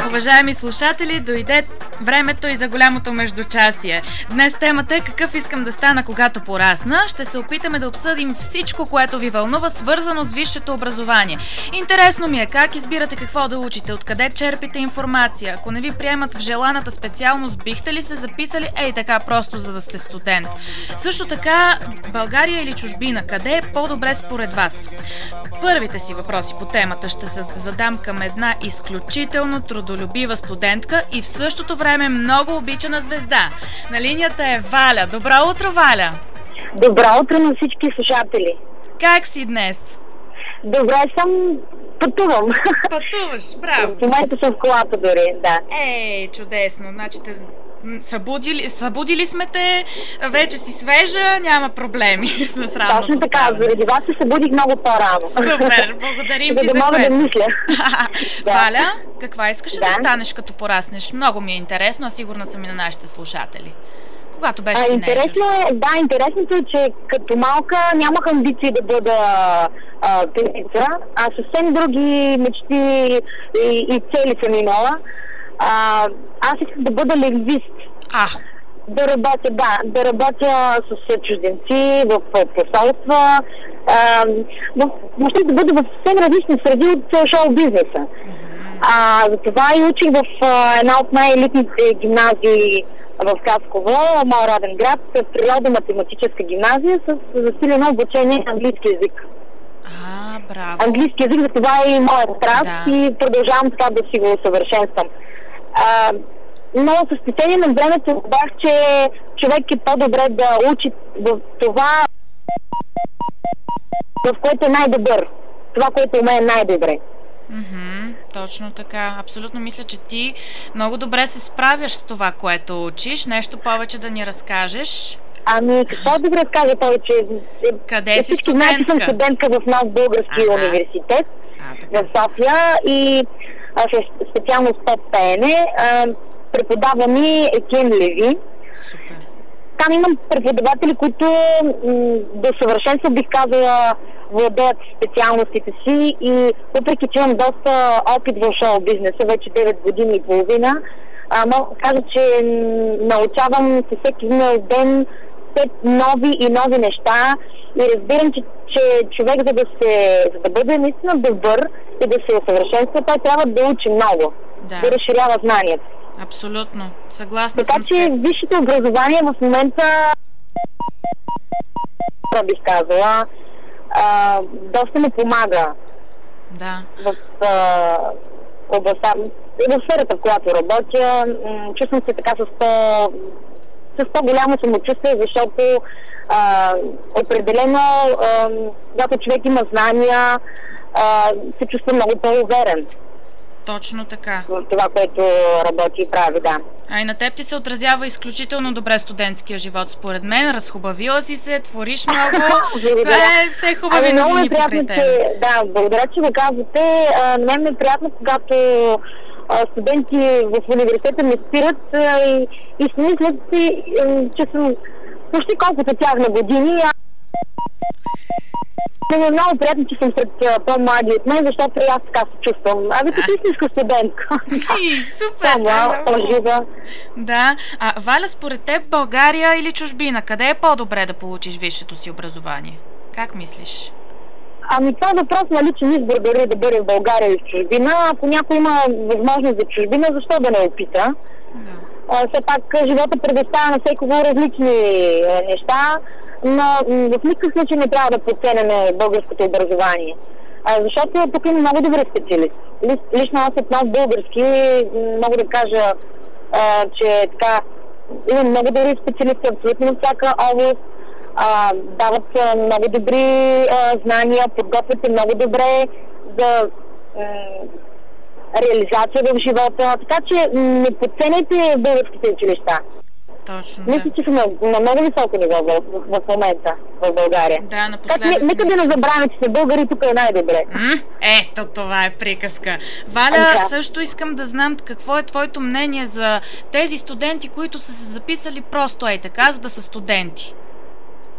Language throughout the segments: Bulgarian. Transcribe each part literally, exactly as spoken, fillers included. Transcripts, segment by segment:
Уважаеми слушатели, дойде времето и за голямото междучасие. Днес темата е какъв искам да стана, когато порасна. Ще се опитаме да обсъдим всичко, което ви вълнува, свързано с висшето образование. Интересно ми е как избирате какво да учите, откъде черпите информация. Ако не ви приемат в желаната специалност, бихте ли се записали ей така просто, за да сте студент? Също така, България или чужбина, къде е по-добре според вас? Първите си въпроси по темата ще се задам към една изключително трудолюбива студентка и в същото време много обичана звезда. На линията е Валя. Добро утро, Валя! Добро утро на всички слушатели! Как си днес? Добре съм, пътувам. Пътуваш, браво! В момента съм в колата дори, да. Ей, чудесно! Значи те... Събудили, събудили сме те, вече си свежа, няма проблеми с ранното Точно така, ставане. заради вас се събудих много по-рано. Супер, благодарим ти за за да мога което. да мисля. Да. Валя, каква искаш да. Да. да станеш като пораснеш? Много ми е интересно, а сигурна съм и на нашите слушатели. Когато беше А, тинейджър. интересно е, да, интересното е, че като малка нямах амбиции да бъда певица, а съвсем други мечти и, и цели съм имала. А, аз исках да бъда лингвист. А, Да работя, да, да работя с чужденци, в посолства, а, в, въобще да бъда в съвсем различни среди от шоу-бизнеса. А, затова и учих в а, една от най-елитните гимназии в Хасково, моя роден град, природо-математическа гимназия с засилено обучение на английски език. а, браво. Английски език, за това е и моят страст Да. и продължавам така да си го усъвършенствам. А, но с течение на времето бях, че човек е по-добре да учи в това, в което е най-добър. Това, което умее най-добре. Мгм, точно така. Абсолютно мисля, че ти много добре се справяш с това, което учиш. Нещо повече да ни разкажеш. Ами, какво да ви разкажа повече? Къде си Всички знаят, че съм студентка? студентка в нов български Аха. университет А, така. в София и а, с специално с поп-пеене. а, Преподава ми Етиен Леви. Супер. Там имам преподаватели, които м- до съвършенство, бих казала, владеят специалностите си и въпреки, че имам доста опит в шоу-бизнеса, вече девет години и половина, а, мога да кажа, че м, научавам се всеки ден все нови и нови неща и разбирам, че, че човек, за да, се, за да бъде наистина добър и да се усъвършенства, той трябва да учи много, Да. да разширява знанията. Абсолютно. Съгласна Така съм с че теб. висшето образование в момента, бих казала, а, доста ме помага Да. в а, областта, в сферата, в която работя. М, чувствам се така с по с по-голямо самочувствие, защото а, определено, а, когато човек има знания, а, се чувства много по-уверен Точно така. в това, което работи и прави, да. А и на теб ти се отразява изключително добре студентския живот, според мен. Разхубавила си се, твориш много. Това е все хубави Ами, много новини е приятно, покрай теб. че... Да, благодаря, че го казвате. А, на мен ми е приятно, когато а, студенти в университета ме спират а, и, и си мислят, си, а, че съм почти колкото тях на години. А... Много е много приятно, че съм сред а, по-млади от мен, защото и аз така се чувствам. Абе, като истинска студентка. И, супер! По-млада, много. по-жива. Да. А, Валя, според теб България или чужбина? Къде е по-добре да получиш висшето си образование? Как мислиш? Ами това е въпрос на личен избор, дали да бъде в България или в чужбина. Ако някой има възможност за чужбина, защо да не опита? Да. А, все пак живота предоставя на всекого различни е, неща, но м, в никакъв случай не трябва да подценяме българското образование. А, защото тук има много добри специалисти. Лич- Лично аз от нов български м, мога да кажа, а, че така има много добри специалисти абсолютно във всяка област. А, дават а, много добри а, знания, подготвят се много добре за м, реализация в живота. Така че м, не подценяйте българските училища. Точно, да. Мисля, че сме на много високо ниво в, в, в момента в България. Да, Как, напоследък. не, нека да не забравяме, че сме българи, тук е най-добре. М, Ето, това е приказка. Валя, Ами да. също искам да знам какво е твоето мнение за тези студенти, които са се записали просто ей така, за да са студенти.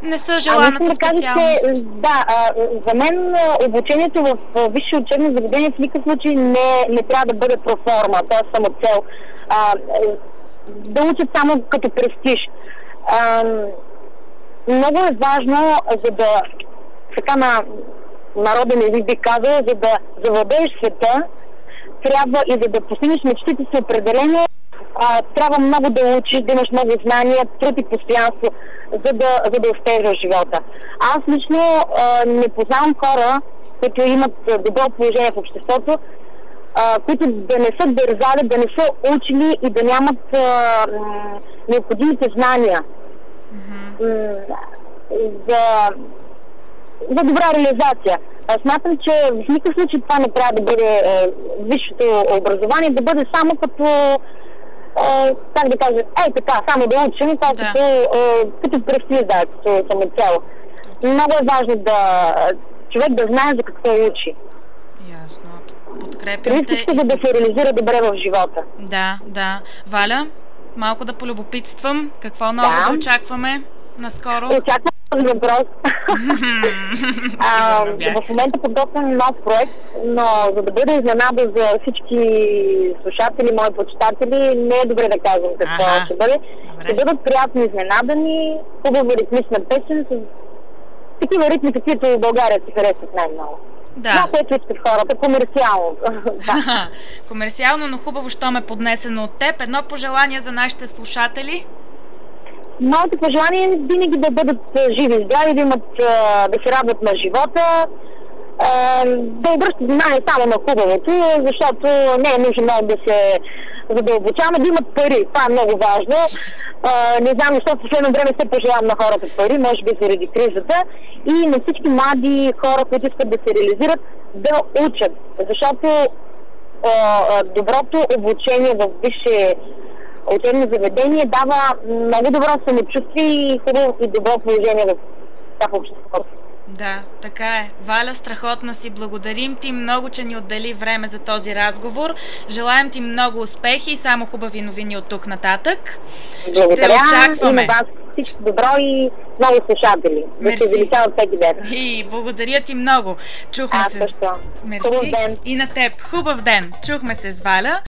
Не са Ами желаната искам да кажа, специалност. че да, а, за мен а, обучението в а, висше учебно заведение в никакъв случай не, не трябва да бъде проформа, т.е. самоцел. А, да учат само като престиж. А, много е важно, за да, така на народен език би казал, за да завладееш света, трябва и за да постигнеш мечтите си определено, а, трябва много да учиш, да имаш много знания, труд и постоянство, за да, за да успееш в живота. Аз лично а, не познавам хора, които имат добро положение в обществото, а, които да не са дързали, да не са учили и да нямат а, м- необходимите знания Mm-hmm. м- за, за добра реализация. А, смятам, че в никакъв случай това не трябва да бъде а, висшето образование, да бъде само като а, как да кажа, ей така, само да учим, това Да. като, а, като престиж, да, като самоцел. Много е важно да човек да знае за какво учи. Ясно. Подкрепям Преди те. всичко, за да се реализира добре в живота. Да, да. Валя, малко да полюбопитствам. Какво ново Да. да очакваме наскоро? Очаквам този въпрос. а, Сигурна бях. в момента подготвям нов проект, но за да бъде изненада за всички слушатели, мои почитатели, не е добре да казвам какво Аха. ще бъде. Добре. Ще бъдат приятно изненадани, хубава ритмична песен с такива ритми, каквито в България си харесват най-много. Това, Да. което искат хората, комерциално. Да. Комерциално, но хубаво, що ме поднесено от теб. Едно пожелание за нашите слушатели. Моето пожелание е винаги да бъдат а, живи и здрави, да имат, а, да се радват на живота, а, да обръщат внимание само на хубавото, защото не е нужно много да се задълбочаваме, да имат пари. Това е много важно. А, не знам, защото в последно време се пожелавам на хората пари, може би заради кризата, и на всички млади хора, които искат да се реализират, да учат. Защото а, а, доброто обучение в висше учебно заведение дава много добро самочувствие и хубаво и добро положение в това обществото. Да, така е. Валя, страхотна си. Благодарим ти много, че ни отдели време за този разговор. Желаем ти много успехи и само хубави новини от тук нататък. Благодаря Ще и очакваме. на вас всичко добро и много слушатели. Да Мерси. се увеличават всеки ден. И благодаря ти много. Чухме Аз се. също. Мерси. Хубав ден. И на теб. Хубав ден. Чухме се с Валя.